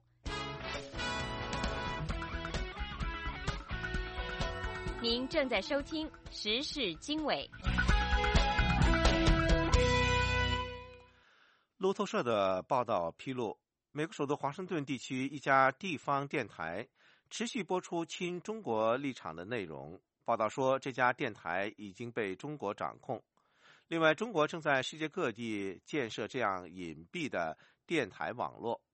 S10: 您正在收听时事经纬。
S4: 路透社的报道披露，美国首都华盛顿地区一家地方电台持续播出亲中国立场的内容。报道说，这家电台已经被中国掌控。另外，中国正在世界各地建设这样隐蔽的电台网络。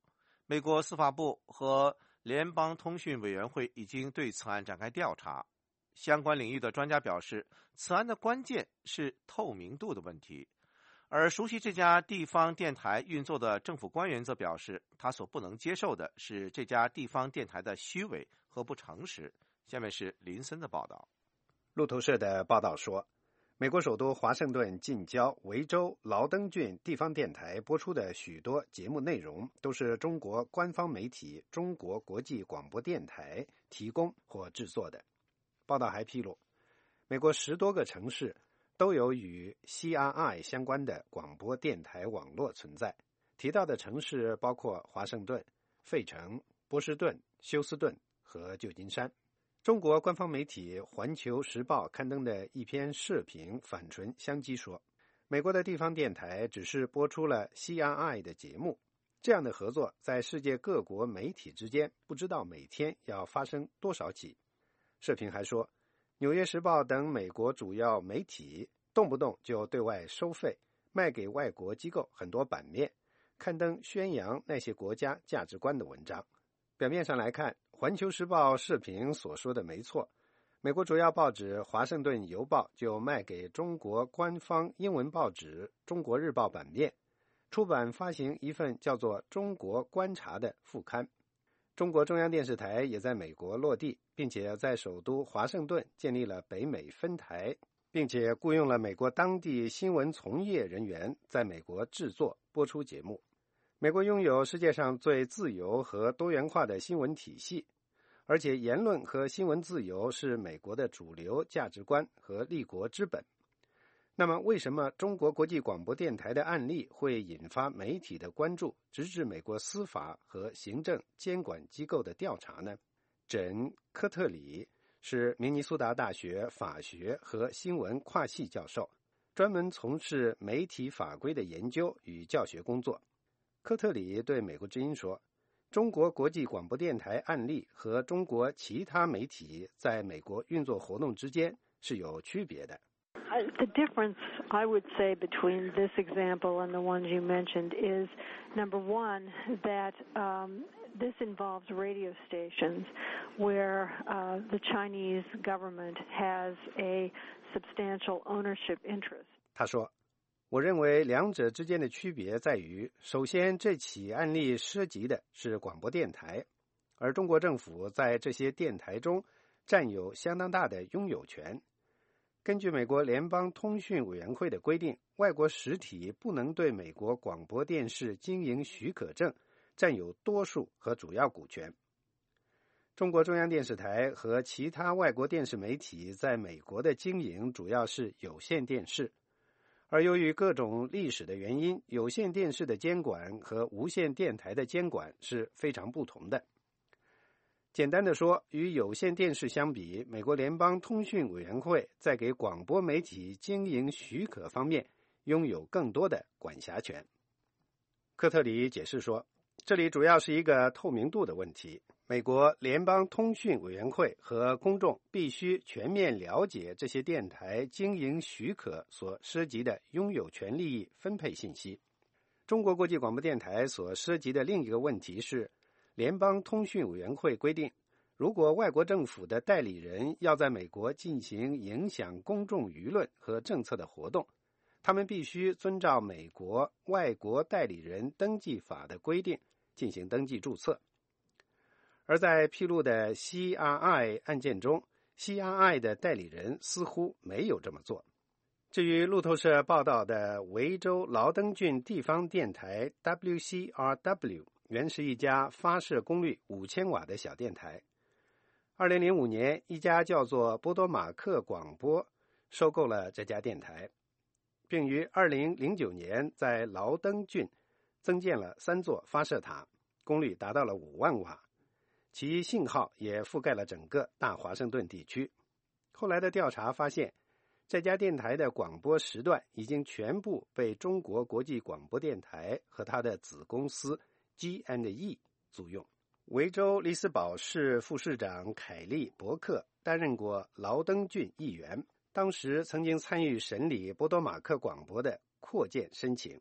S4: 美国司法部和联邦通讯委员会已经对此案展开调查。相关领域的专家表示，此案的关键是透明度的问题。而熟悉这家地方电台运作的政府官员则表示，他所不能接受的是这家地方电台的虚伪和不诚实。下面是林森的报道。
S12: 路透社的报道说，美国首都华盛顿近郊维州劳登郡地方电台播出的许多节目内容都是中国官方媒体中国国际广播电台提供或制作的。报道还披露，美国十多个城市都有与 C R I 相关的广播电台网络存在，提到的城市包括华盛顿、费城、波士顿、休斯顿和旧金山。中国官方媒体《环球时报》刊登的一篇社评反唇相讥说，美国的地方电台只是播出了 C R I 的节目，这样的合作在世界各国媒体之间不知道每天要发生多少起。社评还说，《纽约时报》等美国主要媒体动不动就对外收费，卖给外国机构很多版面，刊登宣扬那些国家价值观的文章。表面上来看，《环球时报》社评所说的没错，美国主要报纸《华盛顿邮报》就卖给中国官方英文报纸《中国日报》版面，出版发行一份叫做《中国观察》的副刊。中国中央电视台也在美国落地，并且在首都华盛顿建立了北美分台，并且雇佣了美国当地新闻从业人员在美国制作播出节目。美国拥有世界上最自由和多元化的新闻体系，而且言论和新闻自由是美国的主流价值观和立国之本。那么为什么中国国际广播电台的案例会引发媒体的关注，直至美国司法和行政监管机构的调查呢？珍·科特里是明尼苏达大学法学和新闻跨系教授，专门从事媒体法规的研究与教学工作。科特里对美国之音说，中国国际广播电台案例和中国其他媒体在美国运作活动之间是有区别的。
S14: Uh, the difference, I would say, between this example and the ones you mentioned is, number one, that um, this involves radio stations where uh, the Chinese government has a substantial ownership interest.
S12: 他说，我认为两者之间的区别在于，首先，这起案例涉及的是广播电台，而中国政府在这些电台中占有相当大的拥有权。根据美国联邦通讯委员会的规定，外国实体不能对美国广播电视经营许可证占有多数和主要股权。中国中央电视台和其他外国电视媒体在美国的经营主要是有线电视，而由于各种历史的原因，有线电视的监管和无线电台的监管是非常不同的。简单的说，与有线电视相比，美国联邦通讯委员会在给广播媒体经营许可方面拥有更多的管辖权。科特里解释说，这里主要是一个透明度的问题。美国联邦通讯委员会和公众必须全面了解这些电台经营许可所涉及的拥有权利益分配信息。中国国际广播电台所涉及的另一个问题是，联邦通讯委员会规定，如果外国政府的代理人要在美国进行影响公众舆论和政策的活动，他们必须遵照美国外国代理人登记法的规定进行登记注册。而在披露的 C R I 案件中， C R I 的代理人似乎没有这么做。至于路透社报道的维州劳登郡地方电台 W C R W，原是一家发射功率五千瓦的小电台。二零零五年，一家叫做波多马克广播收购了这家电台，并于二零零九年在劳登郡增建了三座发射塔，功率达到了五万瓦，其信号也覆盖了整个大华盛顿地区。后来的调查发现，这家电台的广播时段已经全部被中国国际广播电台和它的子公司G and E 租用。维州里斯堡市副市长凯利·伯克担任过劳登郡议员，当时曾经参与审理波多马克广播的扩建申请。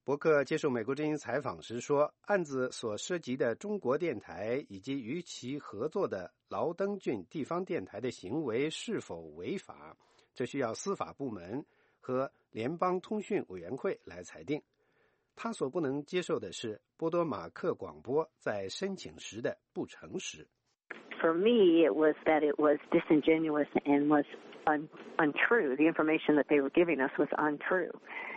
S12: 伯克接受美国之音采访时说，案子所涉及的中国电台以及与其合作的劳登郡地方电台的行为是否违法，这需要司法部门和联邦通讯委员会来裁定。他所不能接受的是波多马克广播在申请时的不诚实。
S2: For me, it was that it was disingenuous and was un- untrue. The information that they were giving us was untrue.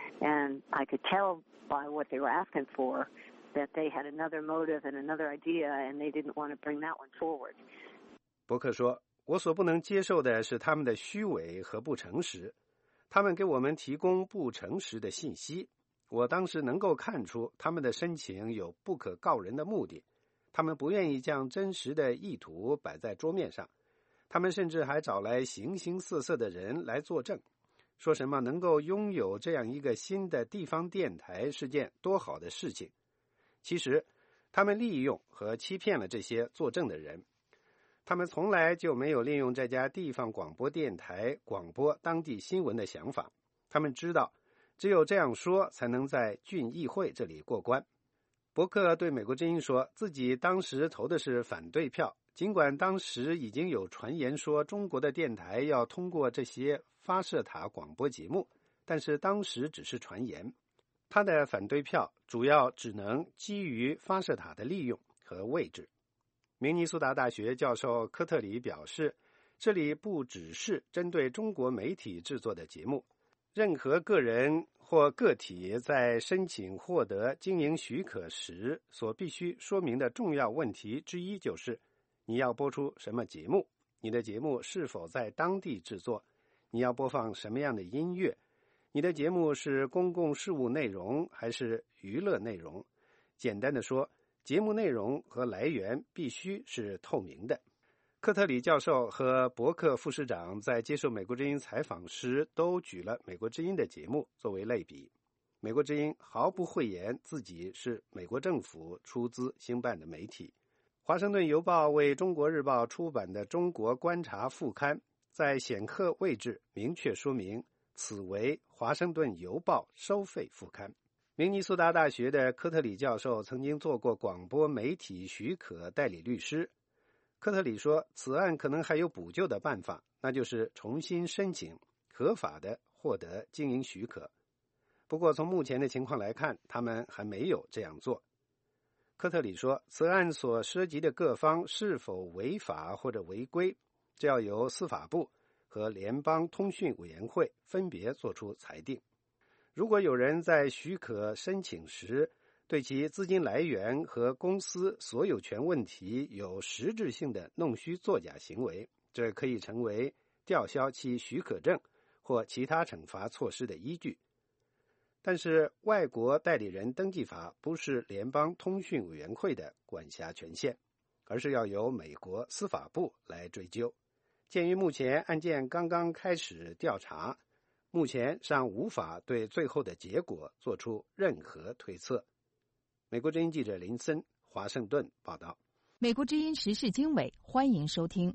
S2: And I could tell by what they were asking for that they had another motive and another idea, and they didn't want to bring that one forward.
S12: 伯克说，我所不能接受的是他们的虚伪和不诚实。他们给我们提供不诚实的信息。我当时能够看出他们的申请有不可告人的目的，他们不愿意将真实的意图摆在桌面上，他们甚至还找来形形色色的人来作证，说什么能够拥有这样一个新的地方电台是件多好的事情。其实他们利用和欺骗了这些作证的人，他们从来就没有利用这家地方广播电台广播当地新闻的想法，他们知道只有这样说才能在郡议会这里过关。伯克对美国之音说，自己当时投的是反对票，尽管当时已经有传言说中国的电台要通过这些发射塔广播节目，但是当时只是传言。他的反对票主要只能基于发射塔的利用和位置。明尼苏达大学教授科特里表示，这里不只是针对中国媒体制作的节目，任何个人或个体在申请获得经营许可时所必须说明的重要问题之一就是你要播出什么节目，你的节目是否在当地制作，你要播放什么样的音乐，你的节目是公共事务内容还是娱乐内容。简单的说，节目内容和来源必须是透明的。科特里教授和伯克副市长在接受美国之音采访时都举了美国之音的节目作为类比。美国之音毫不讳言自己是美国政府出资兴办的媒体。华盛顿邮报为中国日报出版的中国观察副刊在显赫位置明确说明，此为华盛顿邮报收费副刊。明尼苏达大学的科特里教授曾经做过广播媒体许可代理律师。科特里说，此案可能还有补救的办法，那就是重新申请，合法的获得经营许可。不过从目前的情况来看，他们还没有这样做。科特里说，此案所涉及的各方是否违法或者违规，这要由司法部和联邦通讯委员会分别作出裁定。如果有人在许可申请时对其资金来源和公司所有权问题有实质性的弄虚作假行为，这可以成为吊销其许可证或其他惩罚措施的依据。但是外国代理人登记法不是联邦通讯委员会的管辖权限，而是要由美国司法部来追究。鉴于目前案件刚刚开始调查，目前尚无法对最后的结果做出任何推测。美国之音记者林森，华盛顿报道。
S13: 美国之音时事经纬，欢迎收听。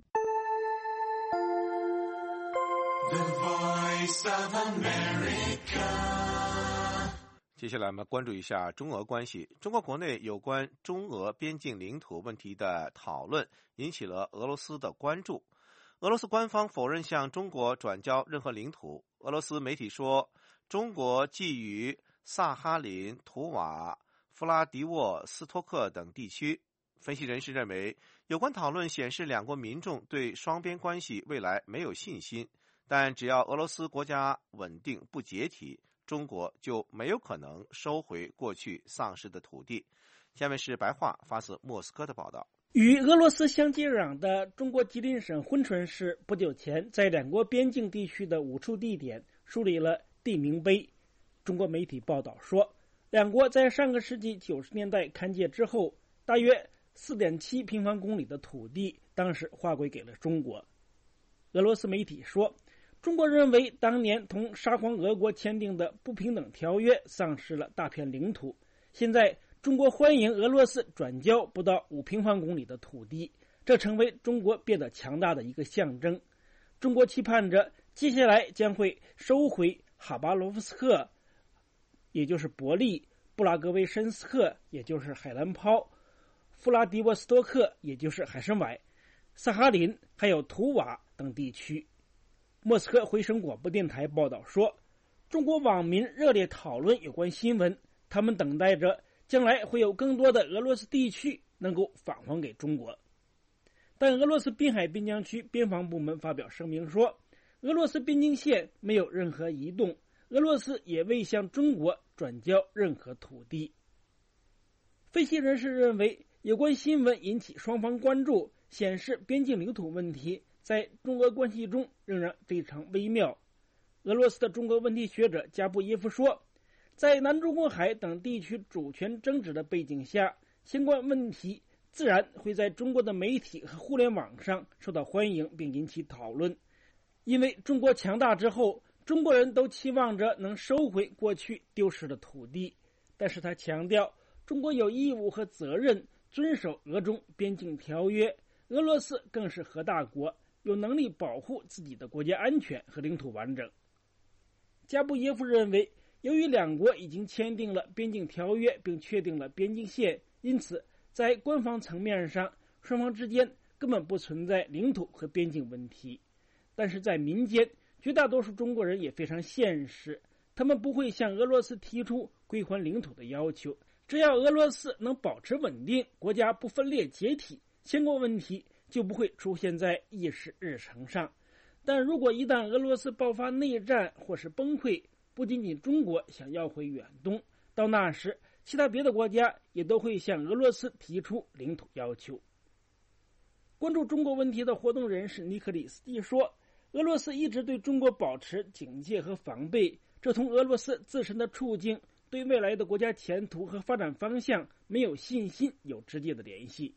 S4: The Voice of America。接下来我们关注一下中俄关系。中国国内有关中俄边境领土问题的讨论引起了俄罗斯的关注。俄罗斯官方否认向中国转交任何领土。俄罗斯媒体说，中国觊觎萨哈林、图瓦、弗拉迪沃斯托克等地区。分析人士认为，有关讨论显示两国民众对双边关系未来没有信心，但只要俄罗斯国家稳定不解体，中国就没有可能收回过去丧失的土地。下面是白话发自莫斯科的报道。
S15: 与俄罗斯相接壤的中国吉林省珲春市不久前在两国边境地区的五处地点树立了地名碑。中国媒体报道说，两国在上个世纪九十年代勘界之后，大约 四点七平方公里的土地当时划归给了中国。俄罗斯媒体说，中国认为当年同沙皇俄国签订的不平等条约丧失了大片领土，现在中国欢迎俄罗斯转交不到五平方公里的土地，这成为中国变得强大的一个象征。中国期盼着接下来将会收回哈巴罗夫斯克，也就是伯利、 布拉格维申斯克也就是海兰抛，弗拉迪沃斯托克也就是海参崴，萨哈林还有图瓦等地区。莫斯科回声广播电台报道说，中国网民热烈讨论有关新闻，他们等待着将来会有更多的俄罗斯地区能够返还给中国。但俄罗斯滨海边疆区边防部门发表声明说，俄罗斯边境线没有任何移动，俄罗斯也未向中国转交任何土地。分析人士认为，有关新闻引起双方关注，显示边境领土问题在中俄关系中仍然非常微妙。俄罗斯的中国问题学者加布耶夫说，在南中国海等地区主权争执的背景下，相关问题自然会在中国的媒体和互联网上受到欢迎并引起讨论。因为中国强大之后，中国人都期望着能收回过去丢失的土地，但是他强调，中国有义务和责任遵守俄中边境条约，俄罗斯更是核大国，有能力保护自己的国家安全和领土完整。加布耶夫认为，由于两国已经签订了边境条约并确定了边境线，因此在官方层面上，双方之间根本不存在领土和边境问题。但是在民间，绝大多数中国人也非常现实，他们不会向俄罗斯提出归还领土的要求。只要俄罗斯能保持稳定，国家不分裂解体，相关问题就不会出现在议事日程上。但如果一旦俄罗斯爆发内战或是崩溃，不仅仅中国想要回远东，到那时其他别的国家也都会向俄罗斯提出领土要求。关注中国问题的活动人士尼克里斯基说，俄罗斯一直对中国保持警戒和防备，这同俄罗斯自身的处境、对未来的国家前途和发展方向没有信心有直接的联系。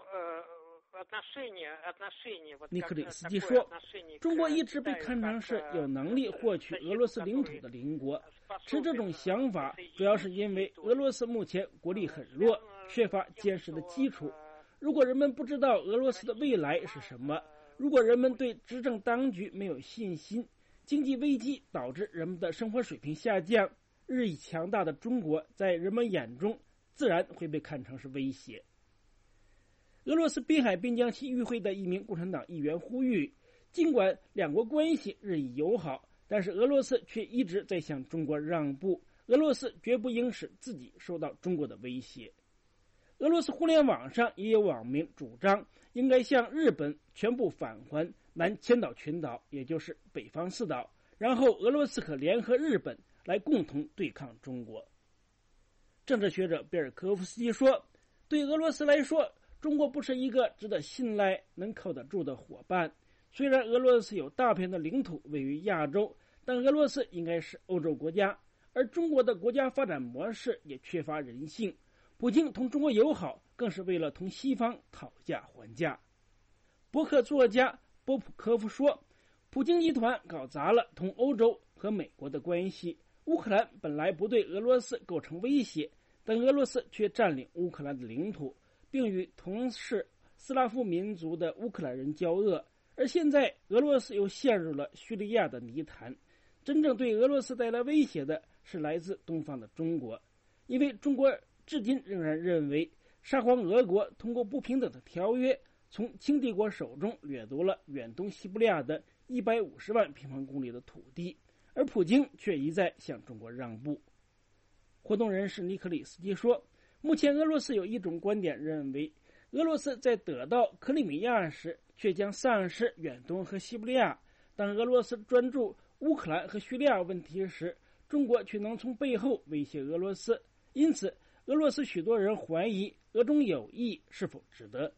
S15: 尼克里斯基说，中国一直被看成是有能力获取俄罗斯领土的邻国，持这种想法主要是因为俄罗斯目前国力很弱，缺乏坚实的基础。如果人们不知道俄罗斯的未来是什么，如果人们对执政当局没有信心，经济危机导致人们的生活水平下降，日益强大的中国在人们眼中自然会被看成是威胁。俄罗斯滨海边疆区议会的一名共产党议员呼吁，尽管两国关系日益友好，但是俄罗斯却一直在向中国让步，俄罗斯绝不应使自己受到中国的威胁。俄罗斯互联网上也有网民主张应该向日本全部返还南千岛群岛，也就是北方四岛，然后俄罗斯可联合日本来共同对抗中国。政治学者贝尔科夫斯基说，对俄罗斯来说，中国不是一个值得信赖、能靠得住的伙伴。虽然俄罗斯有大片的领土位于亚洲，但俄罗斯应该是欧洲国家，而中国的国家发展模式也缺乏人性。普京同中国友好，更是为了同西方讨价还价。博客作家波普科夫说，普京集团搞砸了同欧洲和美国的关系。乌克兰本来不对俄罗斯构成威胁，但俄罗斯却占领乌克兰的领土，并与同是斯拉夫民族的乌克兰人交恶。而现在俄罗斯又陷入了叙利亚的泥潭。真正对俄罗斯带来威胁的是来自东方的中国，因为中国至今仍然认为沙皇俄国通过不平等的条约从清帝国手中掠夺了远东西伯利亚的一百五十万平方公里的土地，而普京却一再向中国让步。活动人士尼克里斯基说，目前俄罗斯有一种观点认为，俄罗斯在得到克里米亚时却将丧失远东和西伯利亚，当俄罗斯专注乌克兰和叙利亚问题时，中国却能从背后威胁俄罗斯。因此俄罗斯许多人怀疑俄中友谊是否值得。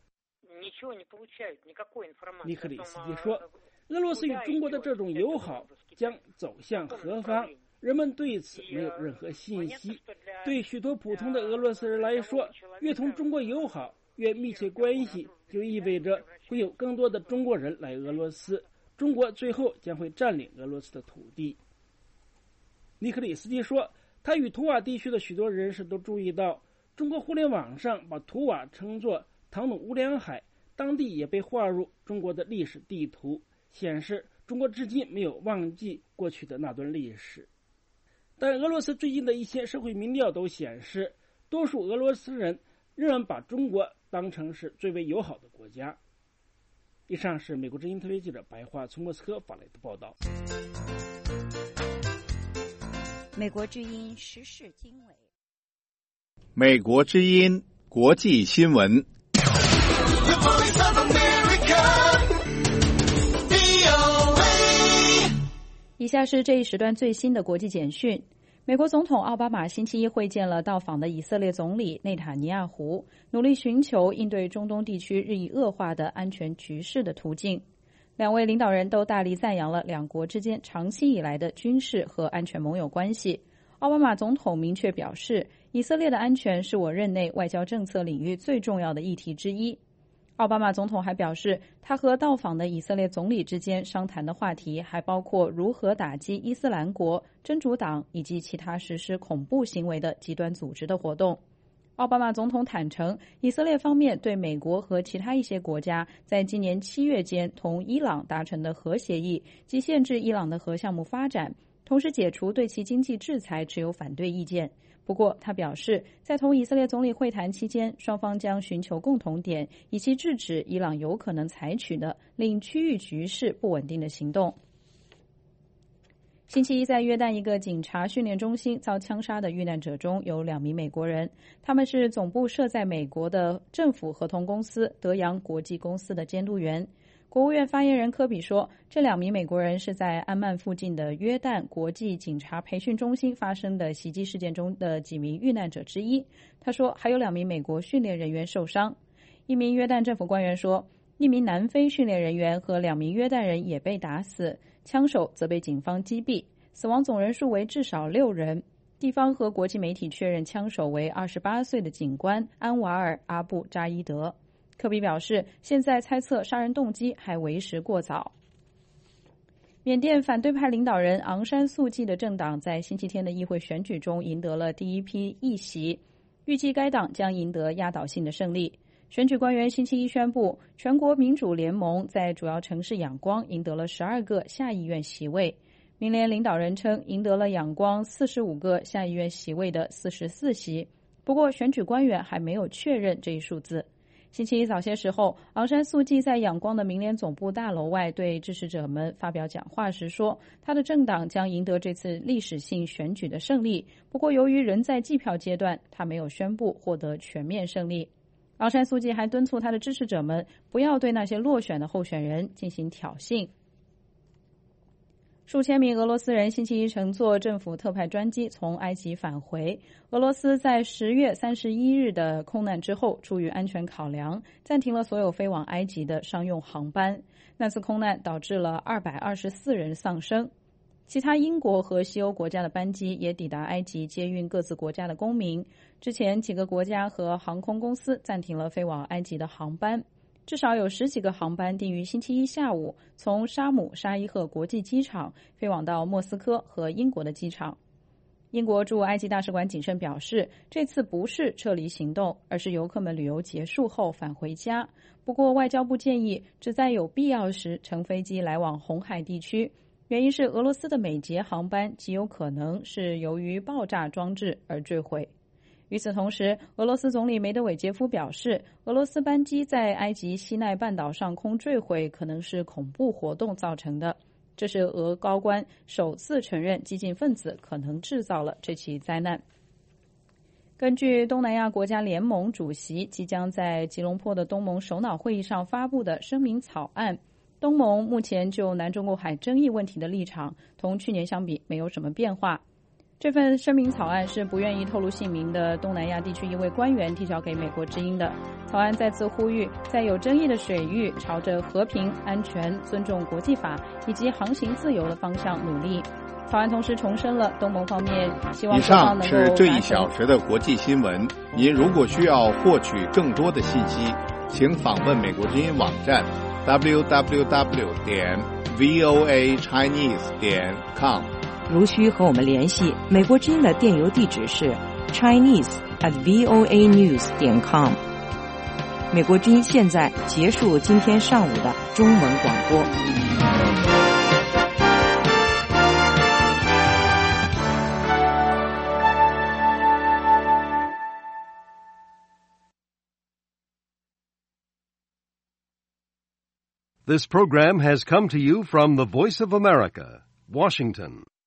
S15: 尼克里斯基说，俄罗斯与中国的这种友好将走向何方，人们对此没有任何信息。对许多普通的俄罗斯人来说，越同中国友好，越密切关系，就意味着会有更多的中国人来俄罗斯，中国最后将会占领俄罗斯的土地。尼克里斯基说，他与图瓦地区的许多人士都注意到，中国互联网上把图瓦称作唐努乌梁海，当地也被划入中国的历史地图，显示中国至今没有忘记过去的那段历史。 但俄罗斯最近的一些社会民调都显示，多数俄罗斯人仍然把中国当成是最为友好的国家。以上是美国之音特别记者白桦从莫斯科发来的报道。
S19: 美国之音时事经纬，
S3: 美国之音国际新闻。
S9: 以下是这一时段最新的国际简讯。美国总统奥巴马星期一会见了到访的以色列总理内塔尼亚胡，努力寻求应对中东地区日益恶化的安全局势的途径。两位领导人都大力赞扬了两国之间长期以来的军事和安全盟友关系。奥巴马总统明确表示，以色列的安全是我任内外交政策领域最重要的议题之一。奥巴马总统还表示，他和到访的以色列总理之间商谈的话题还包括如何打击伊斯兰国、真主党以及其他实施恐怖行为的极端组织的活动。奥巴马总统坦诚，以色列方面对美国和其他一些国家在今年七月间同伊朗达成的核协议及限制伊朗的核项目发展，同时解除对其经济制裁持有反对意见。不过他表示，在同以色列总理会谈期间，双方将寻求共同点，以期制止伊朗有可能采取的令区域局势不稳定的行动。星期一在约旦一个警察训练中心遭枪杀的遇难者中有两名美国人，他们是总部设在美国的政府合同公司德阳国际公司的监督员。国务院发言人科比说，这两名美国人是在安曼附近的约旦国际警察培训中心发生的袭击事件中的几名遇难者之一。他说，还有两名美国训练人员受伤。一名约旦政府官员说，一名南非训练人员和两名约旦人也被打死，枪手则被警方击毙，死亡总人数为至少六人。地方和国际媒体确认枪手为二十八岁的警官安瓦尔·阿布扎伊德。科比表示，现在猜测杀人动机还为时过早。缅甸反对派领导人昂山素季的政党在星期天的议会选举中赢得了第一批议席，预计该党将赢得压倒性的胜利。选举官员星期一宣布，全国民主联盟在主要城市仰光赢得了十二个下议院席位。民联领导人称，赢得了仰光四十五个下议院席位的四十四席，不过选举官员还没有确认这一数字。星期一早些时候，昂山素季在仰光的民联总部大楼外对支持者们发表讲话时说，他的政党将赢得这次历史性选举的胜利，不过由于仍在计票阶段，他没有宣布获得全面胜利。昂山素季还敦促他的支持者们不要对那些落选的候选人进行挑衅。数千名俄罗斯人星期一乘坐政府特派专机从埃及返回。俄罗斯在十月三十一日的空难之后，出于安全考量，暂停了所有飞往埃及的商用航班。那次空难导致了二百二十四人丧生。其他英国和西欧国家的班机也抵达埃及，接运各自国家的公民。之前几个国家和航空公司暂停了飞往埃及的航班。至少有十几个航班定于星期一下午从沙姆沙伊赫国际机场飞往到莫斯科和英国的机场。英国驻埃及大使馆谨慎表示，这次不是撤离行动，而是游客们旅游结束后返回家。不过外交部建议只在有必要时乘飞机来往红海地区，原因是俄罗斯的每节航班极有可能是由于爆炸装置而坠毁。与此同时，俄罗斯总理梅德韦杰夫表示，俄罗斯班机在埃及西奈半岛上空坠毁可能是恐怖活动造成的。这是俄高官首次承认激进分子可能制造了这起灾难。根据东南亚国家联盟主席即将在吉隆坡的东盟首脑会议上发布的声明草案，东盟目前就南中国海争议问题的立场同去年相比没有什么变化。这份声明草案是不愿意透露姓名的东南亚地区一位官员提交给美国之音的。草案再次呼吁在有争议的水域朝着和平、安全、尊重国际法以及航行自由的方向努力。草案同时重申了东盟方面希望各方能够。以
S3: 上是这一小时的国际新闻。您如果需要获取更多的信息，请访问美国之音网站 double-u double-u double-u 点 v o a chinese 点 com。
S13: 如需和我们联系，美国之音的电邮地址是 chinese at v o a news 点 com。美国之音现在结束今天上午的中文广播。
S16: This program has come to you from the Voice of America, Washington.